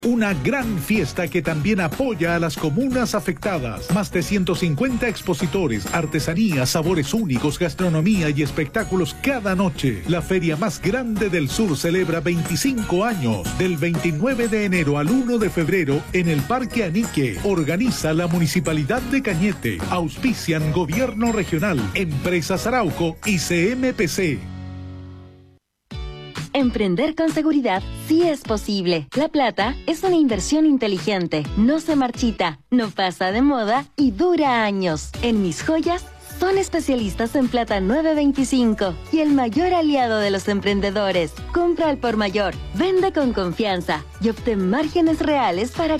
Una gran fiesta que también apoya a las comunas afectadas. Más de 150 expositores, artesanías, sabores únicos, gastronomía y espectáculos cada noche. La feria más grande del sur celebra 25 años. Del 29 de enero al 1 de febrero en el Parque Anique. Organiza la Municipalidad de Cañete. Auspician Gobierno Regional, Empresas Arauco y CMPC. Emprender con seguridad sí es posible. La plata es una inversión inteligente, no se marchita, no pasa de moda y dura años. En Mis Joyas son especialistas en plata 925 y el mayor aliado de los emprendedores. Compra al por mayor, vende con confianza y obtén márgenes reales para